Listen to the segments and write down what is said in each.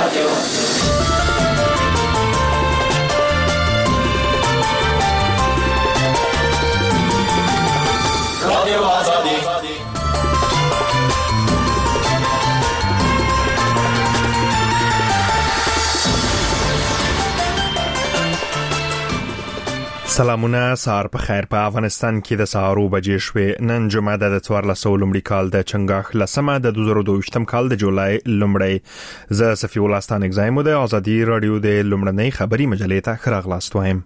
سلامونه، سهار په خیر. په افغانستان کې د سهارو بجې شوې. نن جمعه د 1400 لومړي کال د چنګاښ لسمه د 2022م کال د جولای لومړی. زه صفی الله ستان اگزایمو د ازادي رادیو د لومړنۍ خبري مجلې ته خراغلاست وایم.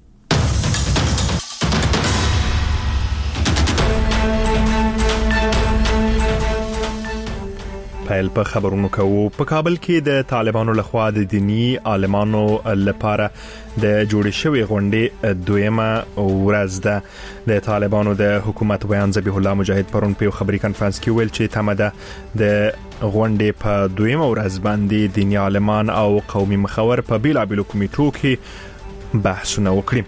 پیل په خبرونو کوو. په کابل کې د طالبانو لخوا د دینی عالمانو لپاره د جوړې شوې غونډې دویمه ورځ ده. د طالبانو د حکومت بیان ذبیح الله مجاهد پرون په خبري کانفرنس کې ویل چې تمه ده د غونډې په دویمه ورځ باندې دینی عالمان او قومي مخور په بیلابیلو کمیټو کې بحثونه وکړي.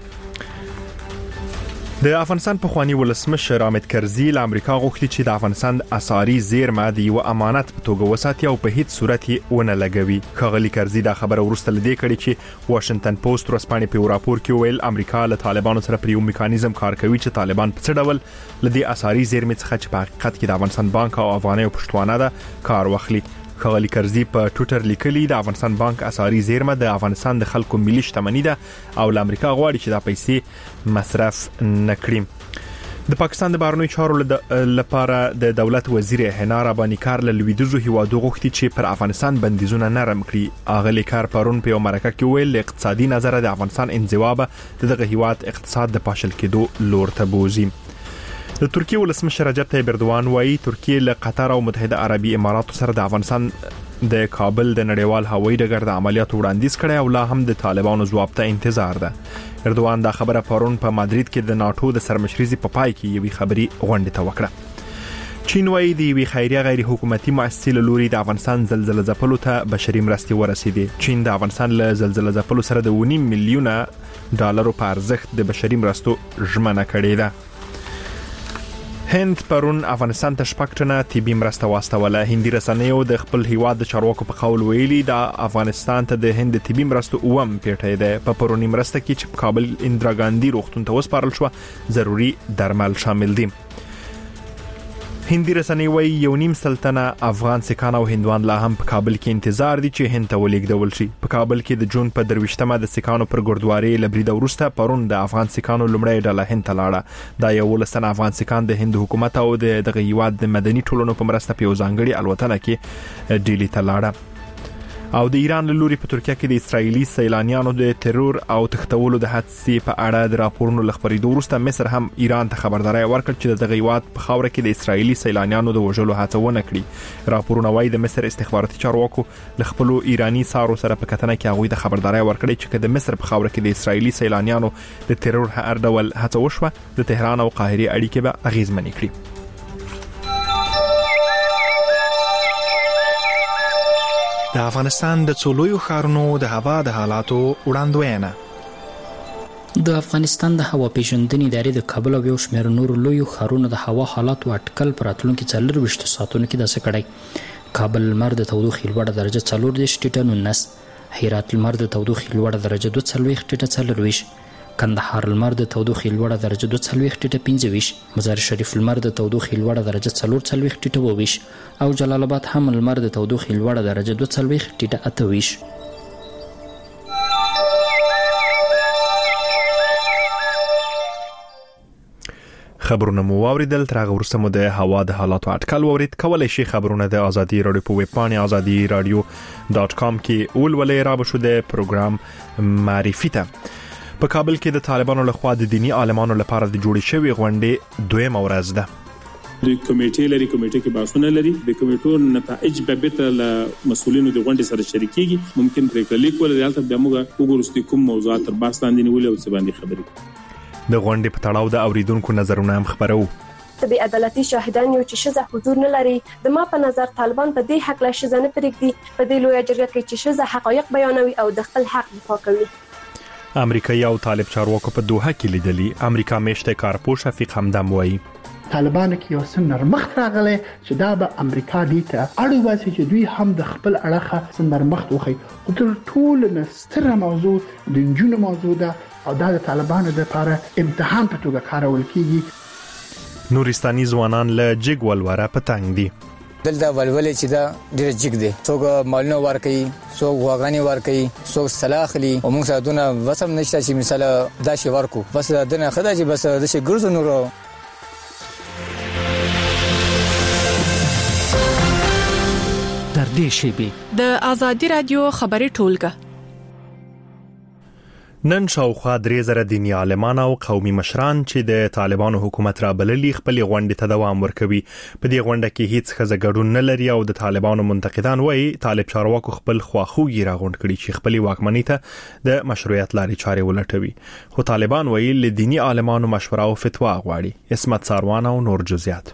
د افغانستان په خواني ولسمشر حامد کرزي له امریکا غوښتي چې د افغانستان اساري زیرمه د یو امانت په توګه وساتي او په هیڅ صورت یې ونه لګوي. ښاغلي کرزي دا خبره وروسته لدې کړي چې واشنگټن پوسټ ورځپاڼې په راپور کې ویل امریکا له طالبانو سره پر یو میکانیزم کار کوي چې طالبان په څه ډول لدې اساري زیرمې څخه چې په حقیقت کې د افغانستان بانک او افغاني پښتوانه ده کار واخلي. ښاغلي کرزي په ټوئیټر لیکلي د افغانستان بانک اساري زیرمه د افغانستان د خلکو ملي شتمنۍ ده او له امریکا غواړي چې دا پیسې مصرف نکړي. د پاکستان د بهرنیو چارو لپاره د دولت وزیر حنا رباني کار له لویدیځو هیوادو غوښتي چې پر افغانستان بندیزونه نرم کړي. اغلی کار پرون په مرکه کې ویل اقتصادي نظر د افغانستان انزوا به دغه هیواد اقتصاد د پاشل کېدو لور ته بوزي. د ترکیه ولسمشر رجب طیب اردوغان وایي ترکیه له قطر او متحده عربي اماراتو سره د افغانستان د کابل د نړیوال هوایي ډګر د عملیاتو وړاندیز کړي او لا هم د طالبانو ځواب ته انتظار ده. اردوغان دا خبره پرون په مادرید کې د ناتو د سرمشريزي په پای کې یوې خبري غونډه ته وکړه. چین وایي د یوې خیریه غیر حکومتي مؤسسې له لوري د افغانستان زلزلې ځپلو ته بشري مرستې ورسېدې. چین د افغانستان له زلزلې ځپلو سره د 1.5 میلیونه ډالرو په ارزښت د بشري مرستو ژمنه کړې ده. هند پرون افغانستان ته شپږ ټنه طبي مرسته واستوله. هندي رسنیو د خپل هیواد د چارواکو په قول ویلي د افغانستان ته د هند طبي مرستو اوم پیټه ده. په پرونی مرسته کې چې کابل اندرا ګاندی روغتون ته وسپارل شو ضروري درمل شامل دي. هندي رسنۍ وایي 1.5 سلنه افغان سکان او هندوان لا هم په کابل کې انتظار دي چې هند ته ولیږدول شي. په کابل کې د جون په 23مه د سکانو پر ګردواري لبرید وروسته پرون د افغان سکانو لومړی ډله هند ته لاړه. دا یو ولسن افغان سکان د هند حکومت او دغه هیواد د مدني ټولنو په مرسته په ځانګړي الوتنه کې ډیلی ته لاړه. او د ایران له لوري په ترکیه کې د اسرایلی سیلانیانو د ترور او تختولو د حادثې په اړه د راپورونو لخبرېدو وروسته مصر هم ایران ته خبرداري ورکړه چې دغه هیواد په خاوره کې د اسرایلی سیلانیانو د وژلو هڅه ونه کړي. راپورونه وايي د مصر استخباراتي چارواکو له خپل ایرانی سارو سره په کتنه کې هغوی د خبرداري ورکړي چې د مصر په خاوره کې د اسرایلی سیلانیانو د ترور هر ډول هڅه وشوه د تهران او قاهره اړیکې به اغیزمنې کړي. د افغانستان د څولویو ښارونو د هوا د حالاتو وړاندوینه. د افغانستان د هوا پیژندنې ادارې د کابل او یو شمېر نورو لویو ښارونو د هوا حالاتو اټکل پر راتلونکي 24 ساعتونو کې داسې کړی. کابل لمر د تودوخې لوړه درجه 4.19، هرات لمر د تودوخې لوړه درجه 2.4، کندهار لمر د تودوخې لوړه درجه 2.25، مزار شریف لمر د تودوخې لوړه درجه 4.28 او جلال آباد هم لمر د تودوخې لوړه درجه 2.28. خبرونه مو واوریدل. تر هغه وروسته مو د هوا د حالاتو اټکل واورید. کولای شئ خبرونه د ازادي رادیو په ویب پاڼه azadi-radio.com کې ولولئ. را به شو د پروګرام معرفي ته. په کابل کې د طالبانو لخوا د دینی عالمانو لپاره د جوړې شوې غونډې دویمه ورځ ده. د کمیټې کې بحثونه لري. د کمیټو نتایج به بیت له مسؤلینو د غونډې سره شریکيږي. ممکن پرې لیک ولري حالت به موږ وګورئ کوم موضوعات تر بحث لاندې نیولې او څه باندې خبرې. د غونډې په تړاو د اوریدونکو نظرونه هم خبرو. بې عدالتي شاهدان یو چې شزه حضور نه لري. د ما په نظر طالبان په دې حق لا شزه نه پرېږدي. په دې لوی جرګه کې چې شزه حقایق بیانوي او د خپل حق دفاع کوي. امریکایي او طالب چارواکو په دوحه کې لیدلي. امریکا میشته کارپوه شفیق همدم وایي طالبانو کې یو څه نرمښت راغلی چې دا به امریکا دې ته اړ وباسي چې دوی هم د خپل اړخه څه نرمښت وښيي. خو تر ټولو نه ستره موضوع د نجونو موضوع ده او دا د طالبانو لپاره امتحان په توګه کارول کیږي. نورستاني ځوانان له جګ ولوره په تنګ دي. دلته ولولې چې دا ډېر جګ دي، څوک مالونه ورکوي، څوک غواګانې ورکوي، څوک سلا اخلي او موږ سره دونه وسم نشته چې مثلا دا شی ورکو، بس دنه خدای چې بس د شي ګرځو نورو. تر دې شی د آزادي رادیو خبري ټولګه نن شاوخوا 3000 دینی عالمان او قومي مشران چې د طالبانو حکومت را بللي خپل غونډې ته دوام ورکوي. په دې غونډه کې هیڅ ښځه ګډون نه لري او د طالبانو منتقدان وایي طالب چارواکو خپل خواخوږي راغونډ کړي چې خپل واکمنۍ ته د مشروعیت لارې چارې ولټوي. خو طالبان وایي له دینی عالمانو مشوره او فتوا غواړي. اسمت ساروان او نور جزئیات.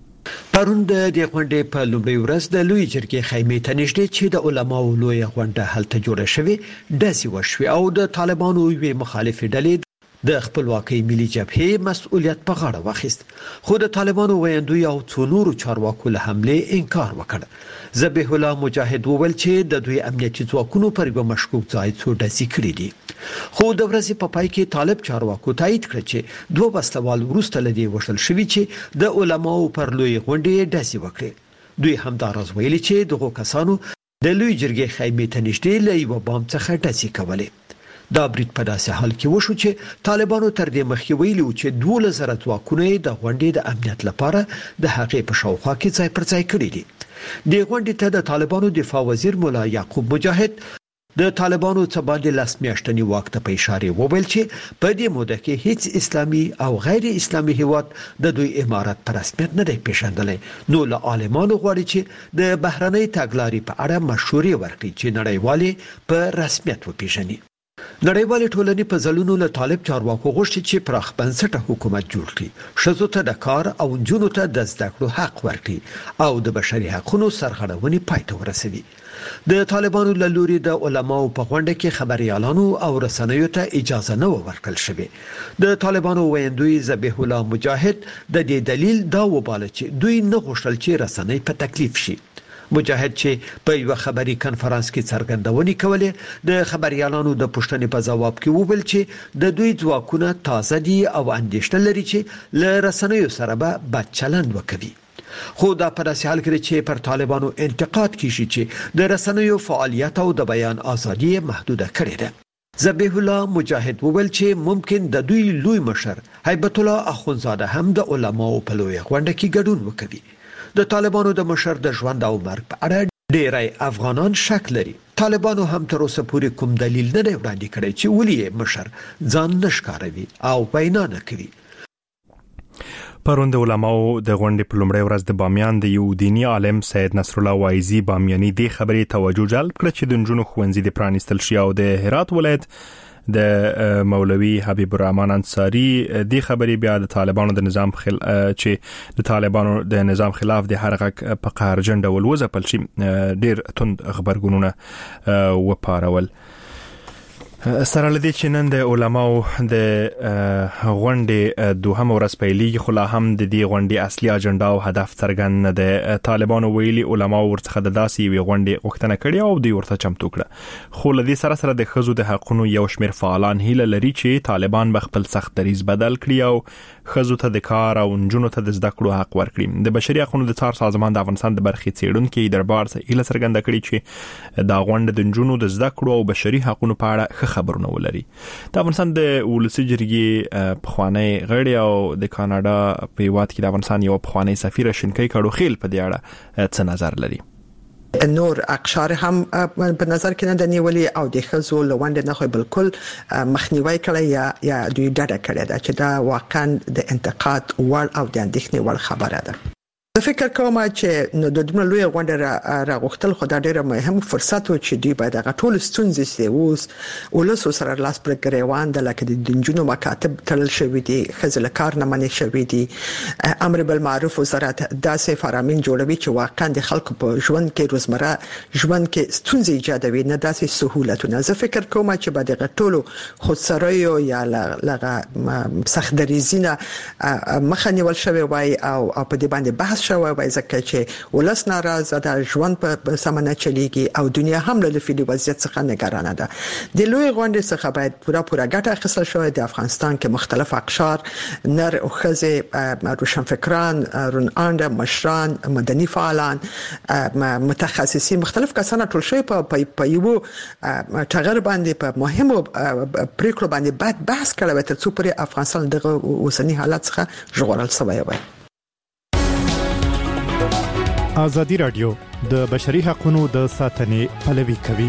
پرون د غونډې په لومړۍ ورځ د لوی جرګې خیمې ته نږدې چې د علماو لوی غونډه هلته جوړه شوې داسې وشوي او د طالبانو یوې مخالفې ډلې د خپلواکۍ ملي جبهې مسؤلیت په غاړه واخیست. خو د طالبانو ویاندوی او څو نورو چارواکو له حمله انکار وکړ. ذبیح الله مجاهد وویل چې د دوی امنیتي ځواکونو پر یو مشکوک ځای څو ډزې کړې دي. خو د ورځې په پای کې طالب چارواکو تایید کړ چې دوه وسلوال وروسته لدی وشل شوی چې د علماو پر لوی غونډې ډزې وکړي. دوی هم دا راز ویلي چې دغه کسانو د لوی جرګې خیمې ته نږدې له یو بام څخه ډزې کولې. دا برید په داسې حال کې وشو چې طالبانو تر دې مخکې ویلي و چې 12,000 ځواکونه د غونډې د امنیت لپاره د هغې په شاوخوا کې ځای پر ځای کړي دي. د غونډې ته د طالبانو دفاع وزیر مولا یعقوب مجاهد د طالبانو څخه باندې لاس میاشتنی وخت په اشاره وویل چې په دې موده کې هیڅ اسلامي او غیر اسلامي هیواد د دوی امارت پر رسمیت نه دی پیژندلی. نو له عالمانو غواړي چې د بهرنۍ تګلارې په اړه مشورې ورکړي چې نړیوالې په رسمیت وپیژني. نړیوال ټولنې په ځلونو له طالب چارواکو غوښتي چې پراخ بنسټه حکومت جوړ کړي، ښځو ته د کار او نجونو ته د زده کړو حق ورکړي او د بشري حقوقو سرغړونې پای ته ورسوي. د طالبانو له لوري د علماو په غونډه کې خبريالانو او رسنیو ته اجازه نه ورکړل شوې. د طالبانو ویاندوی ذبیح الله مجاهد د دې دلیل دا وباله چې دوی نه غوښتل چې رسنۍ په تکلیف شي. مجاهد چې په یو خبري کانفرنس کې څرګندونې کولې د خبريالانو د پوښتنې په جواب کې وویل چې د دوی ځواکونه تازه دي او اندېښنه لري چې له رسنیو سره به بد چلند وکړي. خو دا په داسې حال کې چې پر طالبانو انتقاد کیږي چې د رسنیو فعالیت او د بیان ازادي محدوده کړې ده. ذبیح الله مجاهد وویل چې ممکن د دوی لوی مشر هیبت الله اخونزاده هم د علماو په لوی غونډه کې ګډون وکړي. د طالبانو د مشر د ژوند او مرګ په اړه ډیری افغانان شک لري. طالبانو هم تر اوسه پورې کوم دلیل نه دی وړاندې کړی چې ولې مشر ځان نشکاروي او وینا نه کوي. پرون د علماو د غونډې په لومړۍ ورځ د بامیان د یو دینی عالم سید نصر الله وایزي بامیاني د خبرې توجه جلب کړ چې د نجونو ښوونځي د پرانیستل شي او د هرات ولایت د مولوی حبیب الرحمن انصاری د خبرې بیا د طالبانو د نظام چې د طالبانو د نظام خلاف د هر غږ په قهر جنډه ولوځپل شي ډیر توند خبرګونونه وپارول. سره لدی چې نن د علماو د غونډې دوهم ورځ پیلېږي خو لا هم د دې غونډې اصلي اجنډا او هدف څرګند نه دی. طالبانو ویلي علماو ورڅخه د داسې یوې غونډې غوښتنه کړې او دوی ورته چمتو کړه. خو له دې سره د ښځو د حقونو یو شمېر فعالان هیله لري چې طالبان به خپل سخت دریځ بدل کړي او ښځو ته د کار او نجونو ته د زده کړو حق ورکړي. د بشري حقوقو د څار سازمان د افغانستان د برخې څېړونکي دربار هیله څرګنده کړې چې دا غونډه د نجونو د زده کړو او بشري حقوقو په اړه خبرونه ولري. د افغانستان د ولسی جرګې پخوانی غړي او د کاناډا په هیواد کې د افغانستان یو پخوانی سفیر شینکای کډوخیل په دې اړه څه نظر لري؟ نور اقشار هم په نظر کې نه د نیولې او د خزو لوند نه خو بالکل مخنیوي کړی یا دوی ډډه کړې ده چې دا واقعا د انتقاد ور او د اندېښنې ور خبره ده. زه فکر کوم چې نو د دومره لوی غونډه راغوښتل خو دا ډیره مهم فرصت و چې دوی باید هغه ټول ستونزې چې اوس ولس سره لاس پر ګریوان د لکه د جنونو مکاتب تړل شوی دي خزل کار نه منې شوی دي امر بالمعروف وزارت داسې فرامین جوړوي چې واقعا د خلکو په ژوند کې روزمره ژوند کې ستونزې ایجادوي نه داسې سہولتونه زه فکر کوم چې باید د ټولو خودسرۍ یا لغه سخت دریزینه مخنیول شوی وای او په دې باندې بحث شوی وای ځکه چې ولس ناراضه ده ژوند په سمنه چلیږي او دنیا هم له فعلی وضعیت څخه نگرانه ده د لوی غونډې څخه باید پوره ګټه اخیستل شوی د افغانستان کې مختلف اقشار نر او ښځې روشنفکران روناند مشران مدني فعالان متخصصین مختلف کسان ټول شوی په یو ټغر باندې په مهمو پریکړو باندې باید بحث کړو تر څو پرې افغانستان دغه اوسنی حالت څخه ژغورل شوی وي ازادي رادیو د بشري حقوقو د ساتنې پلوي کوي.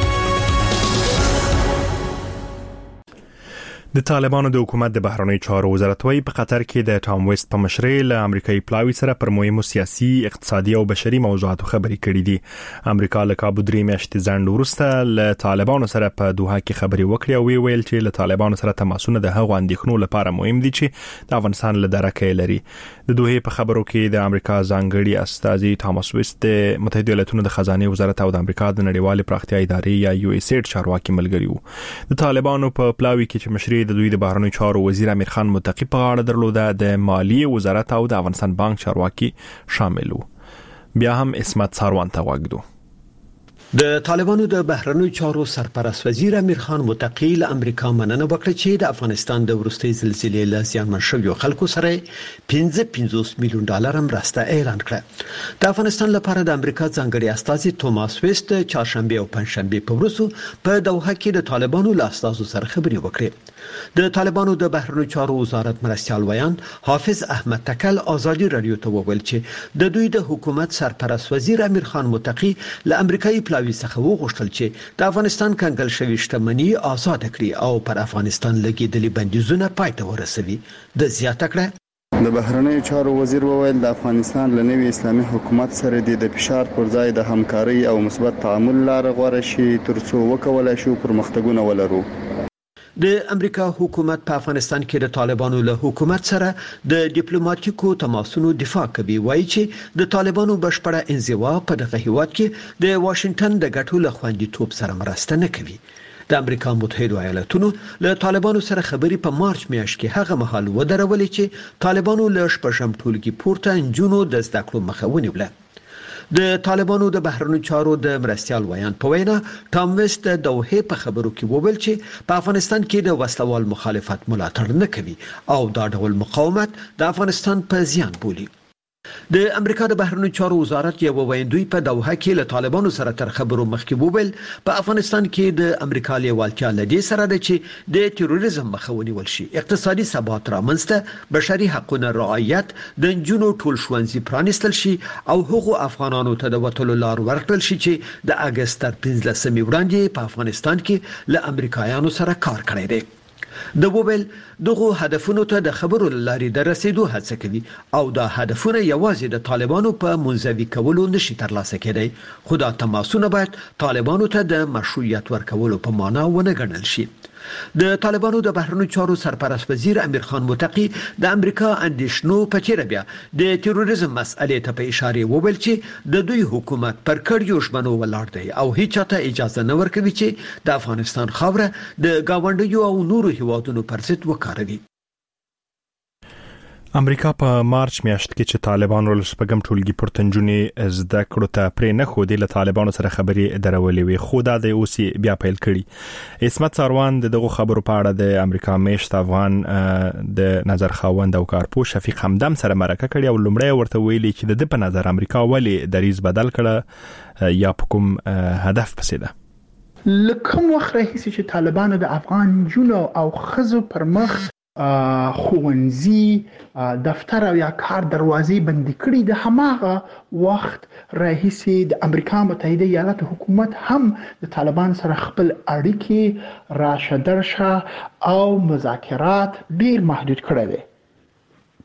د طالبانو د حکومت د بهرنی چارو وزارت وايي په قطر کې د ټام ویست په مشرۍ له امریکایي پلاوی سره پر مهمو سیاسي اقتصادي او بشري موضوعاتو خبرې کړې دي. امریکا له کابو درې میاشتې ځنډ وروسته له طالبانو سره په دوحه کې خبرې وکړې او ویل چې له طالبانو سره تماسونه د هغو اندېښنو لپاره مهم دي چې د افغانستان له درکه لري. د دوحه په خبرو کې د امریکا ځانګړي استازي ټاماس ویست د متحده ایالاتونو د خزانه وزارت او د امریکا د نړیوال پراختیا ادارې یا یو اس ایډ چارواکي ملګری وو. د طالبانو په پلاوی کې چې مشري د دوی د بهرنی چارو وزیر امیر خان متقی په غاړه درلوده د مالیې وزارت او د افغانستان بانک چارواکي شامل وو. بیا هم اسمت ساروان ته وګدو. د طالبانو د بهرنی چارو سرپرست وزیر امیر خان متقی له امریکا مننه وکړه چې د افغانستان د ورستۍ زلزلې له زیانمن شویو خلکو سره 55 میلیون ډالر مرسته اعلان کړه. د افغانستان لپاره د امریکا ځانګړي استازي توماس ویست چهارشنبه او پنځشنبه په ورځو په دوحه کې د طالبانو له استازو سره خبرې وکړې. د طالبانو د بهرنی چارو وزارت مرستيال ویان حافظ احمد تکل ازادي رادیو ته وویل چې د دوی د حکومت سرپرست وزیر امیر خان متقی له امریکایي پلاوی څخه وغوښتل چې د افغانستان کنګل شوی شتمنۍ آزاد کړي او پر افغانستان لګیدلي بندیزونه پای ته ورسوي. د زیاته کړه د بهرنی چارو وزیر وویل د افغانستان له نوي اسلامي حکومت سره د فشار پر ځای د همکاري او مثبت تعامل لار غوړه شي ترڅو وکولای شو پرمختګونه ولرو. د امریکا حکومت په افغانستان کې د طالبانو له حکومت سره د ډیپلوماټیکو تماسونو دفاع کوي وایي چې د طالبانو بشپړه انزوا په دغه هیواد کې د واشنگټن د ګټو له خوندیتوب سره مرسته نه کوي. د امریکا متحده ایالاتونو له طالبانو سره خبري په مارچ میاشت کې هغه مهال ودرولې چې طالبانو له شپږم ټولګي پورته انجونو د زده کړو مخه ونیوله. د طالبانو د بهرنی چارو د مرستيال ویان په وینا ټام ویست د دوحه په خبرو کې وویل چې په افغانستان کې د وسلوال مخالفت ملاتړ نه کوي او دا ډول مقاومت د افغانستان په زیان بولي. د امریکا د بهرنی چارو وزارت یو ویندوی په دوحه کې له طالبانو سره تر خبرو مخکې وویل په افغانستان کې د امریکا لیوالتیا لدی سره د چې د تروریزم مخه ونیول شي اقتصادي ثبات رامنځته بشري حقوقو رعایت د جنونو ټول ښوونځي پرانیستل شي او هغو افغانانو ته د وټلو لار ورکړل شي چې د اگست تر 15 وړاندې په افغانستان کې له امریکایانو سره کار کړی دی. د وویل دغه هدفونو ته د خبرو لاري د رسیدو هڅه کوي او دا هدفونه یوازې د طالبانو په منځوي کولو نشي ترلاسه کېدای خو دا تماسونه باید طالبانو ته د مشروعیت ورکولو په معنا ونه ګڼل شي. د طالبانو د بهرنی چارو سرپرست وزیر امیر خان متقی د امریکا اندیشنو په چیرې بیا د تروریزم مسئلې ته په اشاره وویل چې د دوی حکومت پر کړیو ژمنو ولاړ دی او هیڅ ته اجازه نه ورکوي چې د افغانستان خاوره د گاونډیو او نورو هیوادونو پر ضد وکاروي. امریکا په مارچ میاشت کې چې طالبانو له شپږم ټولګي پورتنجونې زده کړو ته پرې نه خو د طالبانو سره خبرې درولې وي خو دا د اوسي بیا پیل کړي. اسمت ساروان دغه خبرو په اړه د امریکا میشت افغان د نظر خاوند او کارپو شفیق حمدم سره مرکه کړې او لومړی ورته ویلي چې د په نظر امریکا ولی دریز بدل کړه یا کوم هدف پسې ده. لکه وخت راهیسي چې طالبانو د افغان جنو او خزو پر مخ خوونځي دفتر او یا کار دروازې بندي کړې د هماغه وخت راهیسي د امریکا متحده ایالات حکومت هم د طالبان سره خپل اړیکې راشه درشه او مذاکرات ډیر محدود کړي دي.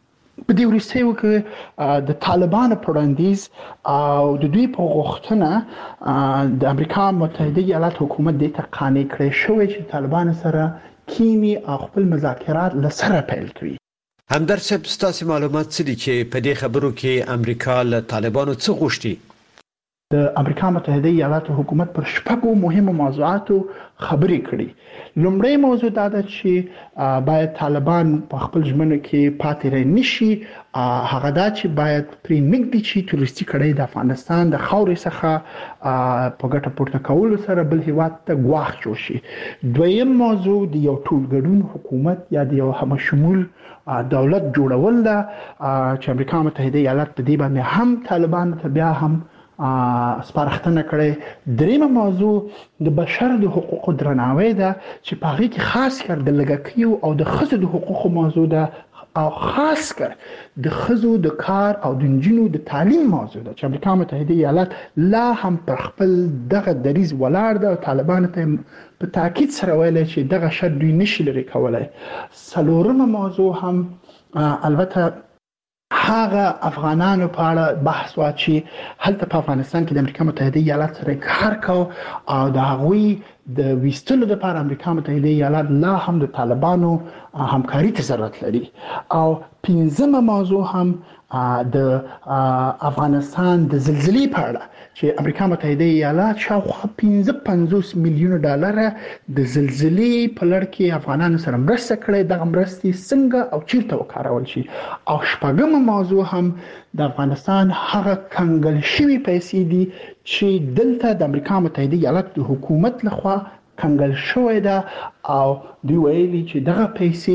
په دې وروستیو کې د طالبانو پروندیز او د دوی په غوښتنه د امریکا متحده ایالات حکومت د تقانې کړې شوې چې طالبان سره کینی او خپل مذاکرات لسره پیل کړي. همدرد صاحب ستاسو معلومات څه دي چې په دې خبرو کې امریکا له طالبانو څه غوښتي؟ د امریکا متحده ایالات حکومت پر شپږو مهمو موضوعاتو خبرې کړي. لومړی موضوع دا ده چې باید طالبان په خپل ژمنه کې پاتې رهي نشي. هغه دا چې باید پرې نږدې چې تروریستي کړۍ د افغانستان د خاورې څخه په ګټه پورته کولو سره بل هیواد ته ګواښ جوړ شي. دویم موضوع د یو ټولګډون حکومت یا د یو همشمول دولت جوړول ده چې امریکا متحده ایالات په دې باندې هم طالبان ته بیا هم سپارښتنه کړې. دریمه موضوع د بشر د حقوقو درناوی ده چې په هغه کې خاص کر د لږکیو او د ښځو د حقوقو موضوع ده او خاص کر د ښځو د کار او د نجونو د تعلیم موضوع ده چې امریکا متحده ایالات لا هم پر خپل دغه دریځ ولاړ ده او طالبان ته په تاکید سره ویلي چې دغه شرط دوی نشي لري کولای. څلورمه موضوع هم البته هغه افغانانو په اړه بحث وا چې هلته په افغانستان کې د امریکا متحده ایالات سره کار کوي او د هغوی د ویستلو لپاره امریکا متحده ایالات لا هم د طالبانو همکاري ته ضرورت لري. او پنځمه موضوع هم د افغانستان د زلزلې په اړه چې امریکا متحده ایالات شاوخوا 55 میلیون ډالر د زلزلې په لړ کې افغانانو سره مرسته کړې. دغه مرستې څنګه او چیرته وکارول شي. او شپږمه موضوع هم د افغانستان هغه کنګل شوی پیسې دي چې دلته د امریکا متحده ایالات د حکومت لخوا کنګل شوی ده او دوی ویلي چې دغه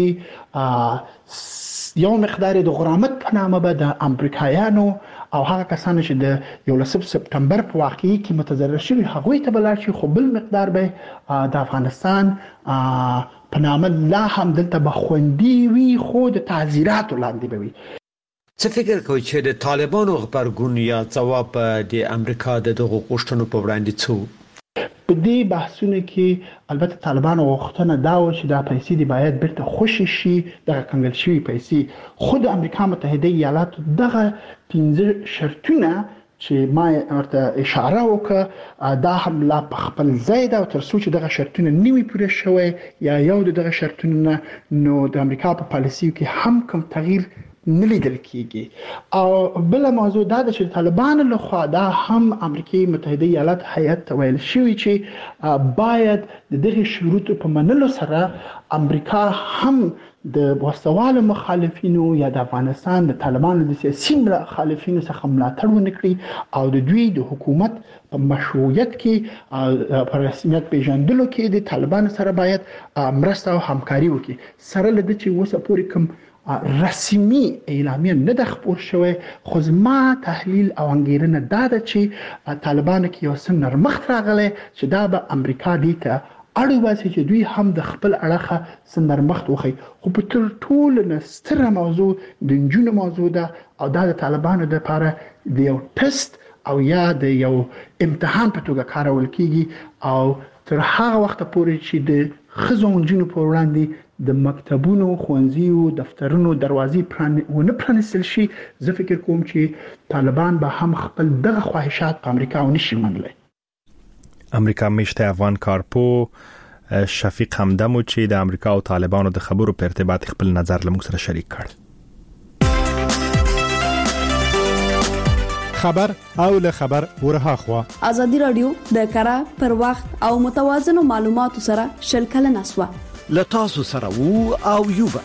پیسې یو مقدار د غرامت په نامه به د امریکایانو او هغه کسانو چې د 11 سپتمبر په واقعي کې متضرر شوي هغوی ته بلار شي، خو بل مقدار به د افغانستان په نامه لا هم دلته به خوندي وي خو د تعزیراتو لاندې به وي. څه فکر کوئ چې د طالبانو غبرګون یا ځواب د امریکا د دغو غوښتنو په وړاندې څه؟ په دې بحثونو کې البته طالبانو غوښتنه دا و چې دا پیسې دی باید بیرته خوشي شي، دغه کنګل شوی پیسې. خو د امریکا متحده ایالاتو دغه 15 شرطونه چې ما ورته اشاره وکړه دا هم لا په خپل ځای ده او تر څو چې دغه شرطونه نیوي پوره شوی یا یو دغه شرطونه نو د امریکا په پالیسي کې هم کوم تغییر نه لیدل کیږي. او بل موضوع دا ده چې طالبان له خوا دا هم امریکای متحده ایالات هیئت ته ویل شوی چې باید د دغه شروطو په منلو سره امریکا هم د وسوال مخالفینو یا د افغانستان د طالبانو د سیاسي مخالفینو څخه ملاتړ ونکړي او د دوی د حکومت په مشروعیت کې په رسمیت پیژندلو کې د طالبانو سره باید مرسته او همکاري وکړي. سره لدې چې اوسه پورې کوم رسمي اعلامیه نه د خبر شوی، خو زما تحلیل او انګیرنه دا ده چې طالبانو کې یو څه نرمښت راغلی چې دا به امریکا دې ته اړ وباسي چې دوی هم د خپل اړخه څه نرمښت وښیي. خو په تر ټولو نه ستره موضوع د نجونو موضوع ده او دا د طالبانو دپاره د یو ټست او یا د یو امتحان په توګه کارول کیږي او تر هغه وخت پورې چې د ښځو او نجونو په وړاندې د مکتبونو، ښوونځیو، دفترونو دروازې ونه پرانیستل شي، زه فکر کوم چې طالبان به هم خپل دغه خواهشات په امریکا ونشي منلی. امریکا میشته افغان کارپو شفیق همدمو چې د امریکا او طالبانو د خبرو په ارتباط خپل نظر له موږ سره شریک کړ. خبر او له خبر ورها خوا ازادي رادیو د کara پر وخت او متوازن معلوماتو سره شلکل نسوه لتاسو سره وو او یوبا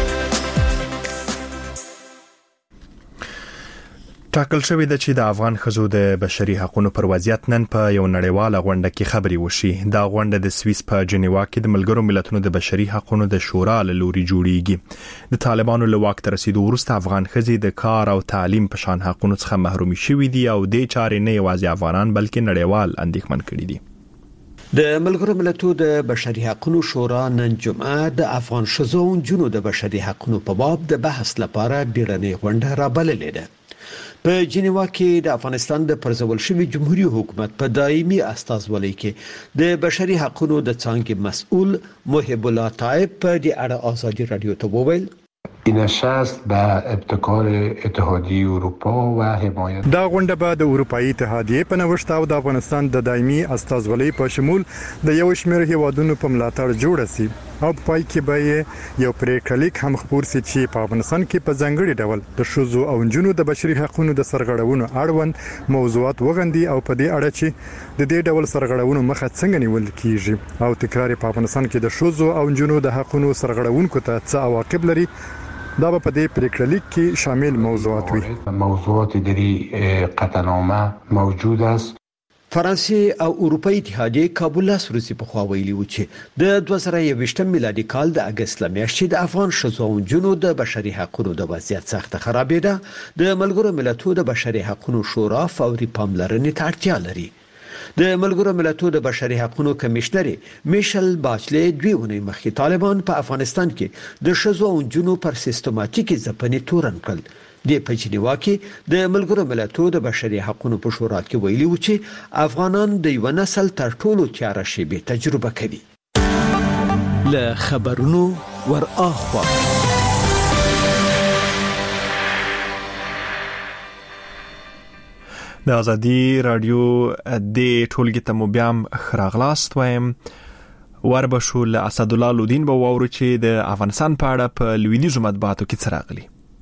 ټاکل شوی د چې د افغان ښځو د بشري حقوقو پر وضعیت نن په یو نړیواله غونډه کې خبري وشي. دا غونډه د سویس په جنیوا کې د ملګرو ملتونو د بشري حقوقو د شورا له لوري جوړیږي. د طالبانو له واک ته رسیدو وروسته افغان ښځې د کار او تعلیم په شان حقوقو څخه محرومي شوي دي او د چارې نه یوازې افغانان بلکې نړیوال اندېښمن کړي دي. د ملګرو ملتونو د بشري حقوقو شورا نن جمعه د افغان ښځو او نجونو د بشري حقوقو په باب د بحث لپاره بیړنۍ غونډه رابللې ده. په جنیوا کې د افغانستان د پرځول شوی جمهوریت حکومت په دایمي استازولۍ کې د بشري حقوقو د څانګې مسؤل محب الله طائب په دې اړه ازادي رادیو ته وویل این نشست به ابتکار اتحادیه اروپا و حمایت دا غونډه به د اروپאי اتحادیې په نوښت او د افغانستان د دایمي استازولۍ په شمول د یو شمېر هیوادونو په ملاتړ جوړه سي او په پای کې به یو پریکړلیک هم خپور سي چې په افغانستان کې په ځانګړي ډول د ښځو او نجونو د بشري حقوقو د سرغړونو اړوند موضوعات وغندي او په دې اړه چې د دې ډول سرغړونو مخه څنګه نیول کیږي او تکرار په افغانستان کې د ښځو او نجونو د حقوقو سرغړونکو ته څه عواقب لري دا په دې پریکړلیک کې شامل موضوعات وي. موضوعات دری قطعنامه موجود است. فرانسې او اروپאי اتحادیه کابل سروسي په خوا ویلي و چې د 2021 میلادي کال د اگست لمیاشتې د افغان ښځو او نجونو د بشري حقوقو د وضعیت سخت خرابېده د ملګرو ملتونو د بشري حقوقو شورا فوري پاملرنې ته اړتیا لري. د ملګرو ملتونو د بشري حقوقو کمشنر میشل باچلې دوی ونې مخکې طالبان په افغانستان کې د ښځو او نجونو پر سیستماتیک ځپنې تورن کړل. د پنځنیوا کې د ملګرو ملتونو د بشري حقوقو په شورا کې ویلي و چې افغانان د یو نسل تر ټولو تیاره شیبه تجربه کوي. له خبرونو ور اخوا د ازادي رادیو د ټولګي ته مو بیا خراغلاست وایم وربشو له اسد الله لودین به وورو چې د افغانستان په اړه په لویدیزو مطبوعاتو کې څراغلي.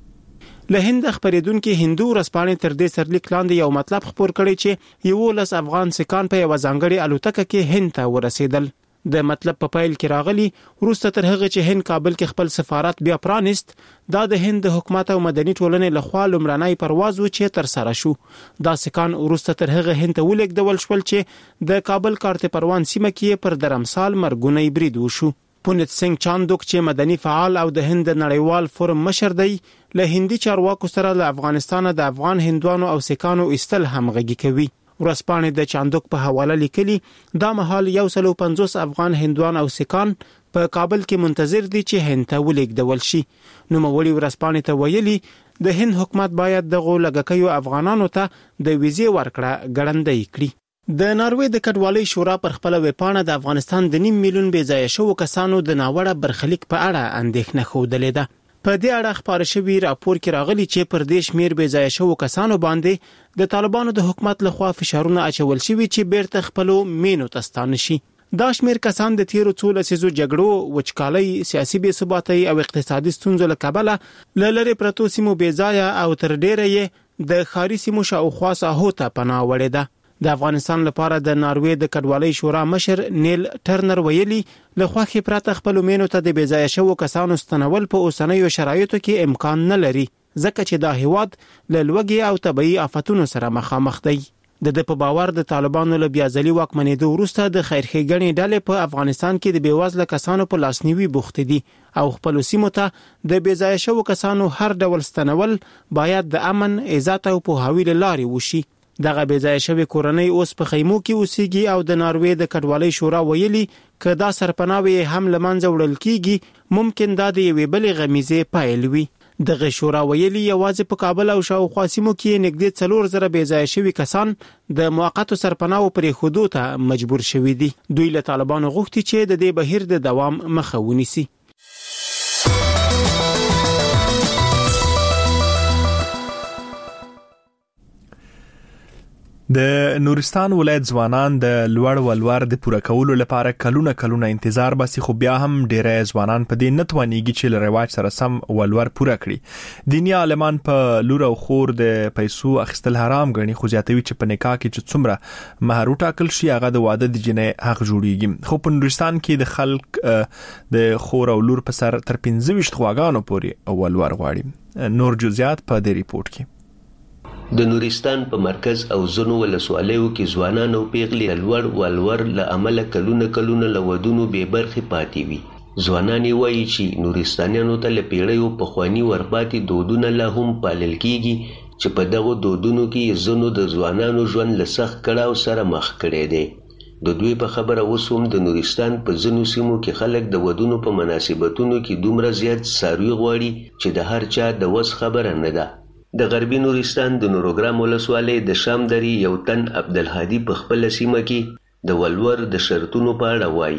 له هند خبرېدونکو هندو رسپانې تر دې سرلیک لاندې یو مطلب خبر کړی چې 11 افغان سکان په یو ځانګړي الوتکه کې هند ته ورسېدل. د مطلب په پایل کې راغلي وروسته تر هغه چې هند کابل کې خپل سفارت بیا پرانست دا د هند حکومت او مدني ټولنې لخوا لومړنی پرواز و چې تر سره شو. دا سکان وروسته تر هغه هند ته ولېږدول شول چې د کابل کارت پروان سیمه کې پر درمسال مرګونی برید وشو. پونت سنگ چاندوک چې مدني فعال او د هند نړیوال فورم مشر دی له هندي چارواکو سره له افغانستان د افغان هندوانو او سکانو استل همغږي کوي. ورسپانې د چاندوک په حواله لیکلي دا مهال 150 افغان هندوان او سکان په کابل کې منتظر دي چې هند ته ولېږدول شي. نو مولوی ورسپانې ته ویلي د هند حکومت باید دغه لګکیو افغانانو ته د ویزې ورکړه ګړندۍ کړي. د ناروې د کډوالۍ شورا پر خپل ویبپاڼه د افغانستان د 9 میلیون بې ځایه شوو کسانو د ناوړه برخلیک په اړه اندېښنه ښودلې ده. په دې اړه خبر شوی راپور کې راغلی چې پر دې شمیر بې ځایه شوو کسانو باندې د طالبانو د حکومت لخوا فشارونه اچول شوي چې بیرته خپلو مینو ته ستانه شي. دا شمیر کسان د تیرو څو لسیزو جګړو، وچکالۍ، سیاسي بې ثباتۍ او اقتصادي ستونزو له کبله له لرې پرتو سیمو بې ځایه او تر ډیره یې د ښاري سیمو شاوخوا ساحو ته پناه وړې ده. د افغانستان لپاره د ناروې د کډوالۍ شورا مشر نیل ټرنر ویلي له خوښې پرته خپل مینو ته د بې ځایه شوو کسانو ستنول په اوسنیو شرایطو کې امکان نه لري ځکه چې دا هیواد له لوږې او طبیعي آفتونو سره مخامخ دی. د په باور د طالبانو له بیا ځلي واکمنېدو وروسته د خیرښېګڼې ډلې په افغانستان کې د بېوزله کسانو په لاسنیوي بوختې دي او خپل سیمو ته د بې ځایه شوو کسانو هر ډول ستنول باید د امن، عزت او پوهاوي له لارې وشي. دغه بې ځایه شوې کورنۍ اوس په خیمو کې اوسېږي او د ناروې د کډوالۍ شورا ویلي که دا سرپناوي هم له منځه وړل کېږي ممکن دا د یوې بلې غمیزې پایل وي. دغه شورا ویلي یوازې په کابل او شاوخوا سیمو کې نږدې 4000 بې ځایه شوي کسان د موقتو سرپناو پرېښودو ته مجبور شوي دي. دوی له طالبانو غوښتي چې د دې بهیر د دوام مخه ونیسي. د نورستان ولایت ځوانان د لوړ ولور د پوره کولو لپاره کلونه انتظار باسي خو بیا هم ډیری ځوانان په دې نتوانيږي چې له رواج سره سم ولور پوره کړي. دینی عالمان په لور او خور د پیسو اخیستل حرام ګڼي خو زیاتوي چې په نکاح کې چې څومره مہر ټاکل شي هغه د واده د جنې حق جوړیږي. خو په نورستان کې د خلک د خور او لور په سر تر 15 غواګانو پورې ولور غواړي. نور جزئیات په دې ریپورت کې. د نورستان په مرکز او زونو ولسوالیو کې ځوانان او پیغلې لوړ ولور له عمله کلونه له ودونو بې برخې پاتې وي. ځوانان وایي چې نورستانیانو ته له پیړیو پخواني ورپاتې دودونه لا هم پالل کېږي چې په دغو دودونو کې ځینو د ځوانانو ژوند له سخت کړاو سره مخ کړی دی. د دوی په خبره اوس هم د نورستان په ځینو سیمو کې خلک د ودونو په مناسبتونو کې دومره زیات څاروي غواړي چې د هر چا د وس خبره نه ده. د غربي نورستان د نوروګرام ولسوالۍ د شام درې یو تن عبدالهادي په خپل سیمه کې د ولور د شرطونو په اړه وایي.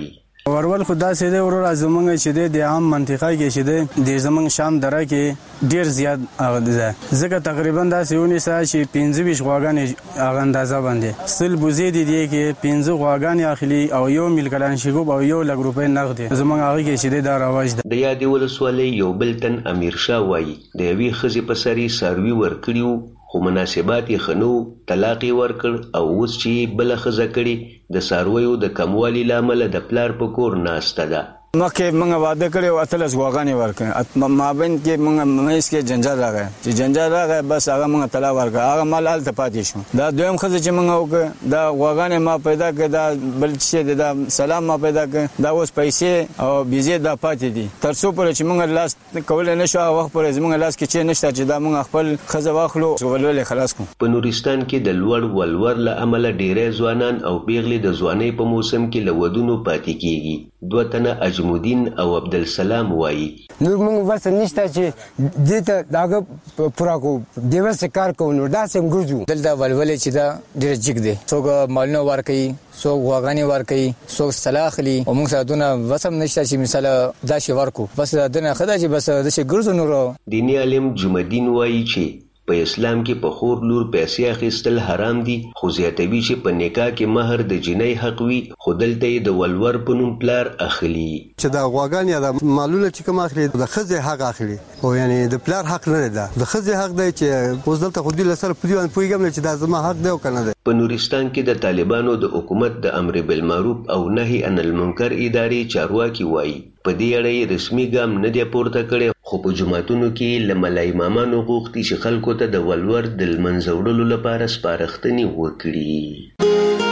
ورول خدا سي دي ورور زمونږ چې د عام منطقه کې چې د زمونږ شام دره کې ډیر زیات ده ځکه تقریبا دا سيونی سره چې 25 غواګانې هغه اندازه باندې سل بوزي دي کې 15 غواګانې اخلي او یو مل کلانشګو او یو لګ روپې نقد زمونږ هغه کې چې دا راوځي د یادې ولسوالۍ یو بلتن امیر شاه وایي د یوې ښځې په سر یې څاروي ورکړي خو مناسبات یې ښه نه وو طلاق یې ورکړ او اوس چې بله ښځه کړې د څارویو د کموالي له امله د پلار په کور ناسته ده. مکه موږ واده کړو اتلس غواګانې ورکړ مابین کې موږ مېس کې جنجال راغی چې جنجال راغی بس هغه موږ طلاق ورکړ هغه مال حالت پاتې شو دا دویم خزه چې موږ وکړ دا غواګانې ما پیدا کړ دا بل څه دا سلام ما پیدا کړ دا اوس پیسې او بيزي دا پاتې دي تر څو پر چې موږ لاس کول نه شو وخت پر موږ لاس کې چې نشته چې دا موږ خپل خزه واخلو ولولې خلاص کو. په نورستان کې د لوړ ولور له امله ډېرې ځوانان او پیغلې د ځوانۍ په موسم کې له ودونو پاتې کیږي. دوه تنه اجمودین او عبدالسلام وایي نور موږ ورته نشته چې دې ته داغه پورا کو دیو سکار کو نو دا څنګه ګرځو دلته ولولې چې دا ډېر جګ دی څوک مالونه ورکوي څوک غواګانې ورکوي څوک سلاح اخلي او موږ سره دونه وسم نشته چې مثال دا شی ورکو بس دنه خدای چې بس د شي ګرځو نور. دیني عالم جمعدین وایي چې په اسلام کې په خور لور پیسې اخیستل حرام دي خو زیاتوي چې په نکاح کې مہر د جنۍ حق وي خو دلته یې د ولور په نوم پلار اخلي چې دا غواګان یا د مالونه چې کوم اخلي د ښځې حق اخلي او یعنی د پلار حق نه ده د ښځې حق دی چې اوس دلته خو دوی له سره په دې باندې پوهېږم چې دا زما حق دی او که نه دی. په نورستان کې د طالبانو د حکومت د امر بالمعروف او نهي عن المنکر ادارې چارواکي وایي په دې اړه رسمي ګام نه دی پورته کړی خو په جماعتونو کې له ملا امامانو غوښتي چې خلکو ته د ولور د لمنځه وړلو لپاره سپارښتنې وکړي.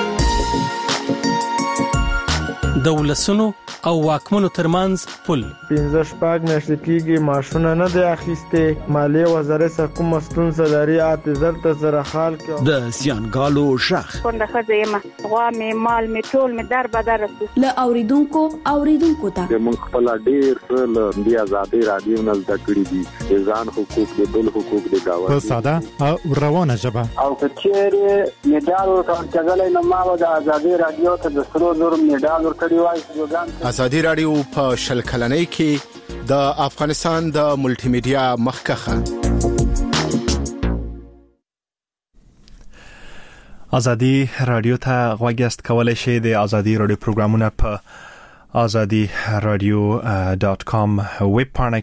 د ولسونو او واکمنو ترمنځ پل 15 میاشتې کېږي معاشونه نه دی اخیستې مالیې وزارت څخه کومه ستونزه لري اعتذار ته سره حال کړو د زیانګالو شخ څنګه ښځه یم غوا مې مال مې ټول مې در بدر رسو له اوریدونکو ته موږ خپل ډېر څه له دې ازادي رادیو نه زده کړي دي ځان حقوق دي بل حقوق دي دا په ساده او روانه ژبه او کچېره میډال ورکړل نو ما د ازادي رادیو ته د سرو زر میډال ورکړی وای. ازادي رادیو په شل کلنۍ کې د افغانستان د ملټي میډیا مخکخه ازادي رادیو ته غوږ است کولای شئ د ازادي رادیو پروګرامونه په azadi.radio.com ویب پاڼه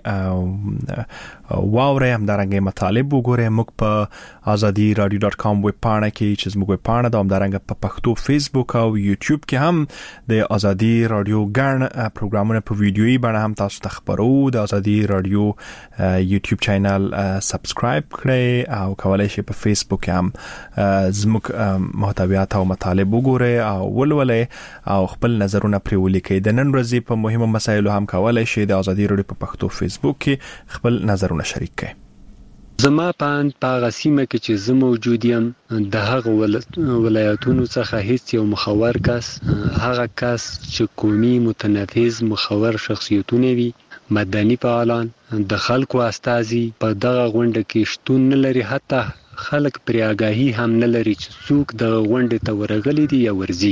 کې واورئ همدارنګه مطالب وګورئ موږ په azadi.radio.com ویب پاڼه کې چې موږ ویب پاڼه د همدارنګه په پښتو فیسبوک او یوټیوب کې هم د ازادي رادیو ګڼ پروګرامونه په ویډیويي بڼه هم تاسو ته خبرو د ازادي رادیو یوټیوب چینل سبسکرایب کړئ او کولای شئ په فیسبوک هم زموږ محتویات او مطالب وګورئ او ولولئ او خپل نظرونه پرې کې د نن ورځې په مهمه مسایلو هم کولای شئ د ازادي رادیو په پښتو فیسبوک کې خپل نظرونه شریک کړئ. زما په سیمه کې چې زه موجود یم د هغه ولایتونو څخه هیڅ یو مخور کس هغه کس چې قومي متنفذ مخور شخصیتونه وي مدني فعالان د خلکو استازي په دغه غونډه کې شتون نه لري حتی خلک پرې آگاهي هم نه لري چې څوک د غونډې ته ورغلي دي یا ورځي.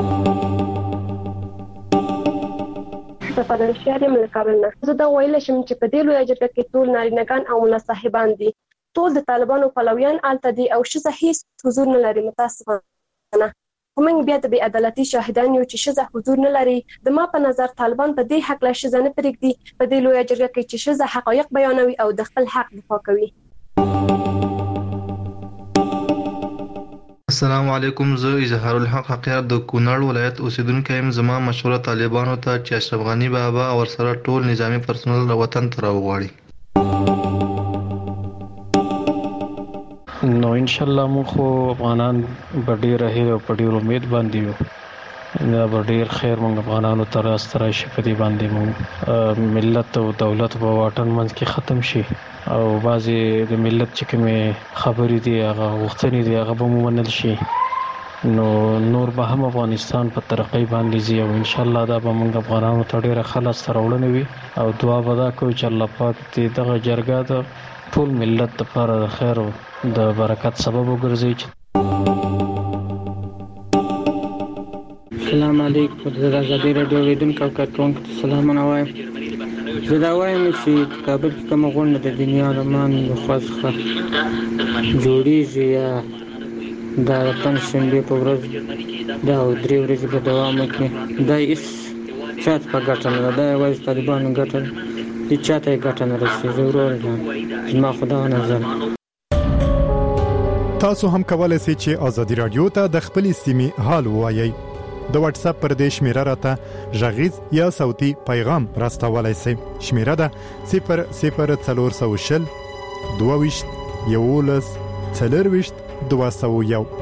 استفاده شهري ملکابلنا زه دا ویل شم چې په دې لوی جرګه کې ټول نارینه‌ګان او ملاصاحبان دي ټول د طالبانو پلویان آلته دي او ښځه هیڅ حضور نه لري متاسفانه موږ بیا د بې عدالتي شاهدان یو چې ښځه حضور نه لري د ما په نظر طالبان په دې حق لا ښځه نه پرېږدي په دې لوی جرګه کې چې ښځه حقایق بیانوي او د خپل حق دفاع کوي. السلام علیکم زه اظهار الحق حقیقت د کونړ ولایت اوسیدونکو یم زما مشوره طالبانو ته چې اشرف غنی بابا او سره ټول نظامی پرسنل د وطن ته راوغواړي. نو ان شاء الله موږ افغانان ډېر هیله او ډېر امید باندې یو دا ډېر خیر موږ افغانانو ته راسترای شي په دې باندې موږ ملت او دولت په واټن منځ کې ختم شي او بعضې د ملت چې کومې خبرې دي هغه غوښتنې دي هغه به ومنل شي نو نور به هم افغانستان په ترقۍ باندې ځي او انشاءالله دا به موږ افغانانو ته ډېره ښه لاسته راوړنه وي او دعا به دا کوو چې الله پاک دې دغه جرګه د ټول ملت لپاره د خیر او د برکت سبب وګرځي. السلام علیکم. د ازادي رادیو لیدونکو او کارکونکو ته سلامونه وایم. زه دا وایم چې کابل کې کومه غونډه د دیني عالمان لخوا څخه جوړیږي یا دا پنځشنبې په ورځ دا 3 ورځې به دوام وکړي، دا هیڅ چاته په ګټه نه ده، دا یوازې طالبانو ګټه ده، هیڅ چاته یې ګټه نه رسېږي. ورور جان زما خو دغه نظر. تاسو هم کولای شئ چې ازادي رادیو ته د خپلې سیمې حال ووایئ. د واتس اپ پر دې شمیره راته غږیز یا صوتي پیغام راستولای شئ. شمیره ده 00420 22 11 201.